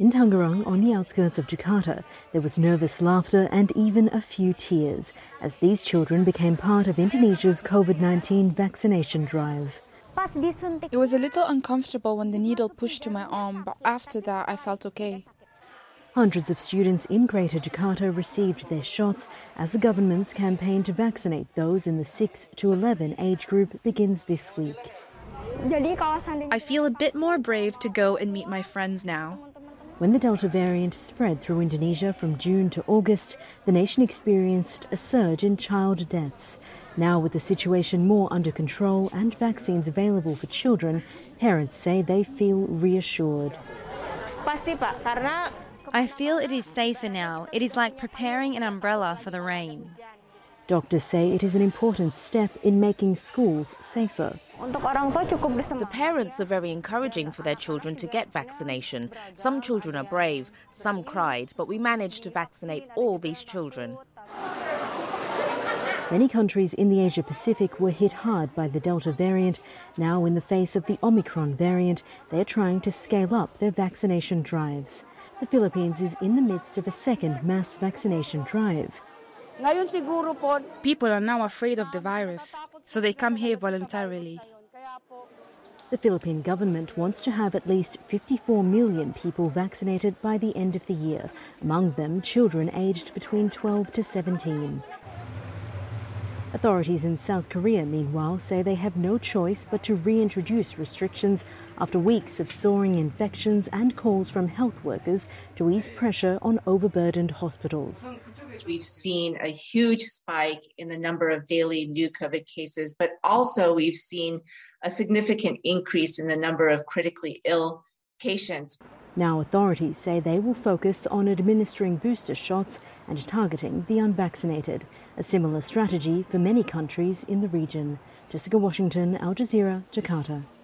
In Tangerang, on the outskirts of Jakarta, there was nervous laughter and even a few tears as these children became part of Indonesia's COVID-19 vaccination drive. It was a little uncomfortable when the needle pushed to my arm, but after that I felt okay. Hundreds of students in Greater Jakarta received their shots as the government's campaign to vaccinate those in the 6 to 11 age group begins this week. I feel a bit more brave to go and meet my friends now. When the Delta variant spread through Indonesia from June to August, the nation experienced a surge in child deaths. Now, with the situation more under control and vaccines available for children, parents say they feel reassured. I feel it is safer now. It is like preparing an umbrella for the rain. Doctors say it is an important step in making schools safer. The parents are very encouraging for their children to get vaccination. Some children are brave, some cried, but we managed to vaccinate all these children. Many countries in the Asia-Pacific were hit hard by the Delta variant. Now, in the face of the Omicron variant, they're trying to scale up their vaccination drives. The Philippines is in the midst of a second mass vaccination drive. People are now afraid of the virus, so they come here voluntarily. The Philippine government wants to have at least 54 million people vaccinated by the end of the year, among them children aged between 12 to 17. Authorities in South Korea, meanwhile, say they have no choice but to reintroduce restrictions after weeks of soaring infections and calls from health workers to ease pressure on overburdened hospitals. We've seen a huge spike in the number of daily new COVID cases, but also we've seen a significant increase in the number of critically ill patients. Now authorities say they will focus on administering booster shots and targeting the unvaccinated, a similar strategy for many countries in the region. Jessica Washington, Al Jazeera, Jakarta.